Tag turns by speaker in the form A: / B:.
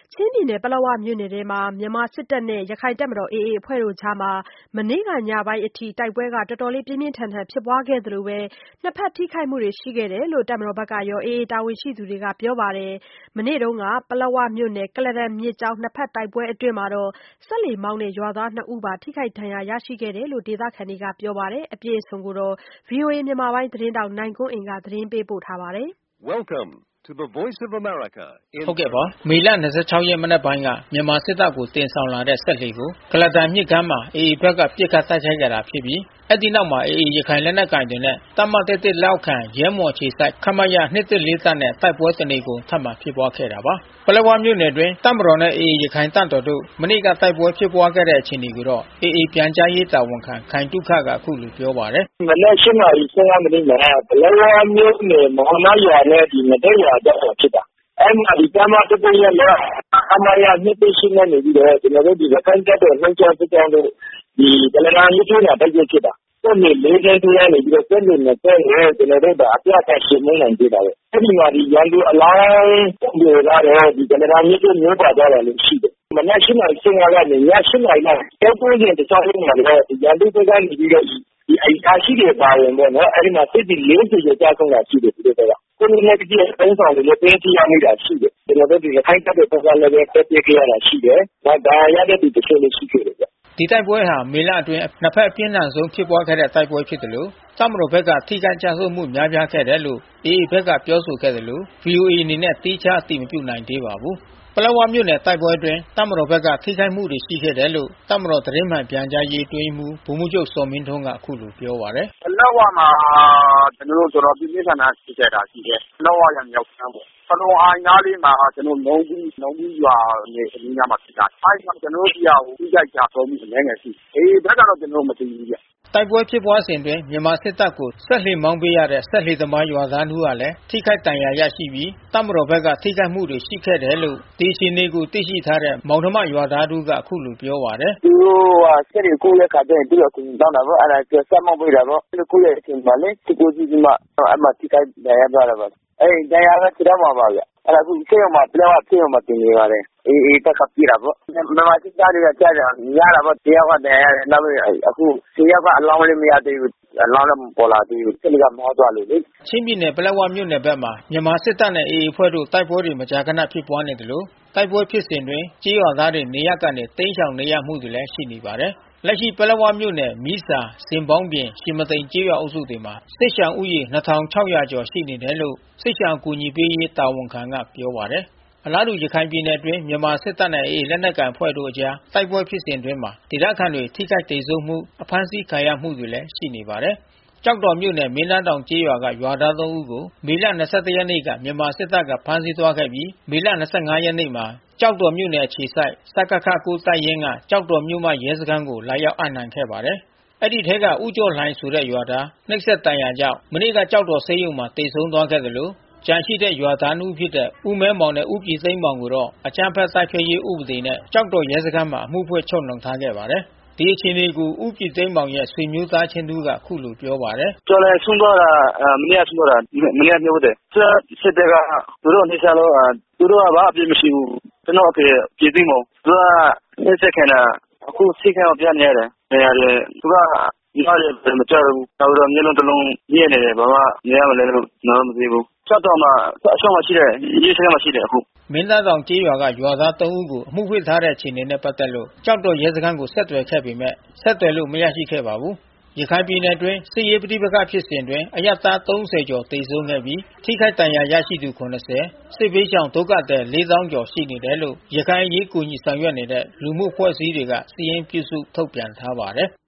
A: ချင်းပြည်နယ်ပလက်ဝမြို့နယ်ထဲမှာမြန်မာစစ်တပ်နဲ့ရခိုင်တပ်မတော် AA အဖွဲ့တို့ကြားမနေ့ကညပိုင်းအထိတိုက်ပွဲတော်တော်လေးပြင်းပြင်းထန်ထန်ဖြစ်ပွားခဲ့သလိုနှစ်ဖက်ထိခိုက်မှုတွေရှိခဲ့တယ်လို့တပ်မတော်ဘက်ကရော AA တာဝန်ရှိသူတွေကပြောပါတယ်။ မနေ့တုန်းကပလက်ဝမြို့နယ် ကုလားတန်မြစ်ကြောင်းနှစ်ဖက်တိုက်ပွဲအတွင်းစက်လှေမောင်းတဲ့ရွာသား2ဦးပါထိခိုက်ဒဏ်ရာရရှိခဲ့တယ်လို့ဒေသခံတွေကပြောပါတယ်။ အပြည့်အစုံကိုဗွီအိုအေမြန်မာပိုင်းသတင်းထောက်နိုင်ကွန်းအိန်ကသတင်းပေးပို့ထားပါတယ်။
B: Welcome to the Voice of America.
C: ဟုတ်ကဲ့ပါမေလ26ရက်မနက်ပိုင်းကမြန်မာစစ်တပ်ကိုတင်ဆောင်လာတဲ့စက်လှေကိုကုလားတန်မြစ်ကမ်းမှာ AA ဘက်ကပစ်ခတ်တိုက်ခိုက်ခဲ့တာဖြစ်ပြီးအဲဒီနောက်မှာ AA ရခိုင်လက်နက်ကိုင်တွေနဲ့တပ်မ11လက်အောက်ခံရဲမော်အခြေစိုက်ခမရ214တပ်နဲ့တိုက်ပွဲတနေကုန်ထပ်မံဖြစ်ပွားခဲ့တာပါ။ ပလက်ဝမြို့နယ်အတွင်းတပ်မတော်နဲ့ AA ရခိုင်တပ်တော်တို့မနေ့ကတိုက်ပွဲဖြစ်ပွားခဲ့တဲ့အခြေအနေကိုတော့ AA ပြန်ကြားရေးတာဝန်ခံခိုင်သုခကအခုလိုပြောပါတယ်
D: ။ မနက်8:15မိနစ်မှာပလက်ဝမြို့နယ်မော်နာရွာနဲ့ငဒက်ရွာကြားမှာဖြစ်တာ။အဲဒီမှာတပ်မ11ရဲ့လက်ခမရ214နဲ့နေပြီးတော့ကျွန်တော်တို့ရခိုင်တပ်တော်နှုတ်ကြောင်းစစ်ကြောင်းတို့ကုလားတန်မြစ်ကြီးမှာတိုက်ပွဲဖြစ်တာ။စက်လှေ4စီးထဲကနေပြီးတော့စက်လှေ2စီးကိုကျွန်တော်တို့အပြတ်အသတ်ရှင်းမနိုင်သေးတာပဲ။အဲဒီမှာရန်သူအလောင်းတွေကတော့ကုလားတန်မြစ်ကိုမျိုးပါသွားတာလို့ရှိတယ်။မနက်8:15ကနေည8:00လောက်တိုက်ပွဲစဉ်တစ်ခြားလုံးမှာတော့ရန်သူဘက်ကနေပြီးတော့အိမ်သားရှိတွေပါဝင်ပေါ့နော်အဲဒီမှာစစ်သည်40ကျော်ကြာဆုံးတာရှိတယ်သူတို့ကကိုယ်နဲ့တည်းကသုံးဆောင်တွေလည်းတင်းစီရမိတာရှိတယ်ကျွန်တော်တို့ရခိုင်တပ်တွေဘက်ကလည်းတက်ပြခဲ့ရတာရှိတယ်ဒါရတဲ့ဒီတစ်ချို့လေးရှိခဲ့တယ်ဗျ
C: ဒီတိုက်ပွဲဟာမေလအတွင်းနှစ်ဖက်အပြင်းထန်ဆုံးဖြစ်ပွားခဲ့တဲ့တိုက်ပွဲဖြစ်တယ်လို့တပ်မတော်ဘက်ကထိခိုက်ကျဆုံးမှုများပြားခဲ့တယ်လို့ AA ဘက်ကပြောဆိုခဲ့တယ်လို့ VOA အနေနဲ့သီးခြားအတည်မပြုနိုင်သေးပါဘူးပလက်ဝမြို့နယ်တိုက်ပွဲအတွင်းတပ်မတော်ဘက်ကထိခိုက်မှုတွေရှိခဲ့တယ်လို့တပ်မတော်သတင်းမှန်ပြန်ကြားရေးအတွင်းမှူးဗိုလ်မှူးချုပ်ဇော်မင်းထွန်းကအခုလိုပြောပါတယ်
D: ပလက်ဝမှာကျွန်တော်တို့တော်တော်ပြင်းပြင်းထန်ထန်ဖြစ်ခဲ့တာရှိတယ်ပလက်ဝရမြောက်ဆန်းပေါ့ပလုံအိုင်နားလေးမှာကျွန်တော်လုံးဘူးရွာနဲ့အနီးနားမှာဖြစ်တာအဲဒီမှာကျွန်တော်တို့တရားကိုထိခိုက်ကြဆုံးမှုအနည်းငယ်ရှိဘက်ကတော့ကျွန်တော်မသိဘူးဗျ
C: တိုက်ပွဲဖြစ်ပွားစဉ်အတွင်းမြန်မာစစ်တပ်ကိုစက်လှေမောင်းပေးရတဲ့စက်လှေသမားရွာသား2ဦးဟာလည်းထိခိုက်ဒဏ်ရာရရှိပြီးတပ်မတော်ဘက်ကထိခိုက်မှုတွေရှိခဲ့တယ်လို့ဒီအခြေအနေကိုသိရှိထားတဲ့မောင်နှမရွာသားတို့ကအခုလိုပြောပါတယ်
D: သူတို့စက်လှေကိုရဲ့ခါကျရင်သူတို့ကိုတောင်းတာပေါ့အဲ့ဒါစက်မောင်းပေးတာပေါ့ကိုရဲ့အချိန်မှာလေဒီကိုကြီးကမှအမှထိခိုက်ဒဏ်ရာသွားတာပါအဲ့ဒဏ်ရာကခြေထောက်မှာပါဗျအဲ့ဒါအခုဆေးရုံမှာပလက်ဝဆေးရုံမှာတင်နေပါတယ်အေးတက်ကပြတာပေါ့မြန်မာစစ်သားတွေကကြားတယ်ရတာပေါ့တရားကတရားရတယ်နောက်ပြီးအခုဆေးရကအလောင်းလေးမရသေးဘူးအလောင်းလည်းပေါ်လာသေးဘူးစိတ်ကမောသွားလို့လေ
C: ချင်းပြည်နယ်ပလက်ဝမြို့နယ်ဘက်မှာမြန်မာစစ်တပ်နဲ့ AA အဖွဲ့တို့တိုက်ပွဲတွေမကြာခဏဖြစ်ပွားနေတယ်လို့တိုက်ပွဲဖြစ်စဉ်တွင်ကြေးရွာသားတွေနေရပ်ကနေတိမ်းရှောင်နေရမှုတွေလည်းရှိနေပါတယ်လက်ရှိပလက်ဝမြို့နယ်မီးစာစင်ပေါင်းပြင်ရှင်မသိန်ကျေးရွာအုပ်စုတွေမှာစစ်ရှောင်ဦးရေ2600ကျော်ရှိနေတယ်လို့စစ်ရှောင်ကူညီပေးရေးတာဝန်ခံကပြောပါတယ်အလားတူရခိုင်ပြည်နယ်အတွင်းမြန်မာစစ်တပ်နဲ့ AA လက်နက်ကိုင်အဖွဲ့တို့အကြားတိုက်ပွဲဖြစ်စဉ်အတွင်းမှာဒေသခံတွေထိခိုက်ဒေဆုံးမှုအဖမ်းဆီးခံရမှုတွေလည်းရှိနေပါတယ်ကျောက်တော်မြို့နယ်မင်းသားတောင်ကျေးရွာကရွာသား3ဦးကိုမေလ21ရက်နေ့ကမြန်မာစစ်တပ်ကဖမ်းဆီးသွားခဲ့ပြီးမေလ25ရက်နေ့မှာကျောက်တော်မြို့နယ်အခြေစိုက်စကခ9တပ်ရင်းကကျောက်တော်မြို့မရဲစခန်းကိုလာရောက်အပ်နှံခဲ့ပါတယ်။အဲဒီထဲကဦးကျော်လှိုင်ဆိုတဲ့ရွာသားနှိပ်စက်တန်ရာကြောင့်မနေ့ကကျောက်တော်ဆေးရုံမှာတေဆုံးသွားခဲ့တယ်လို့ကြံရှိတဲ့ရွာသား2ဦးဖြစ်တဲ့ဦးမဲမောင်နဲ့ဦးပြည်သိန်းမောင်ကိုတော့အကြမ်းဖက်တိုက်ဖျက်ရေးဥပဒေနဲ့ကျောက်တော်ရဲစခန်းမှာအမှုဖွင့်ချုပ်နှောင်ထားခဲ့ပါတယ်။ဒီအခြေအနေကိုဦးပြည်သိန်းမောင်ရဲ့ဆွေမျိုးသားချင်းတို့ကအခုလိုပြောပါတယ်
D: ။ကျော်လည်းဆုံးသွားတာမနေ့ကဆုံးသွားတာမနေ့ကပြောတယ်။စစ်တပ်ကသူတို့နေစားလို့သူတို့ကဘာအပြစ်မရှိဘူး။ကျွန်တော်အဖေပြည်သိန်းမောင်သူကနေစက်ခံတာအခုစိတ်ကောပြနေရတယ်။နေရတယ်သူကရတယ်မကြောက်ဘူး။တော့မျိုးလုံးတစ်လုံးညည့်နေတယ်ဘာမှမရမလဲလို့တော့မသိဘူး။ကျောက်တော်မှာအဆောင်မှာရှိတယ်ရေးစခန်းမှာရှိတယ်အခု
C: မင်းသားတောင်ကျေးရွာကရွာသား3ဦးကိုအမှုဖွင့်ထားတဲ့အခြေအနေနဲ့ပတ်သက်လို့ကျောက်တော်ရဲစခန်းကိုဆက်သွယ်ခဲ့ပေမဲ့ဆက်သွယ်လို့မရရှိခဲ့ပါဘူးရခိုင်ပြည်နယ်အတွင်းစစ်ရေးပဋိပက္ခဖြစ်စဉ်အတွင်းအရပ်သား30ကျော်သေဆုံးခဲ့ပြီးထိခိုက်ဒဏ်ရာရရှိသူ90စစ်ဘေးရှောင်ဒုက္ခသည်4000ကျော်ရှိနေတယ်လို့ရခိုင်အရေးကူညီဆောင်ရွက်နေတဲ့လူမှုအဖွဲ့အစည်းတွေကစာရင်းပြုစုထုတ်ပြန်ထားပါတယ်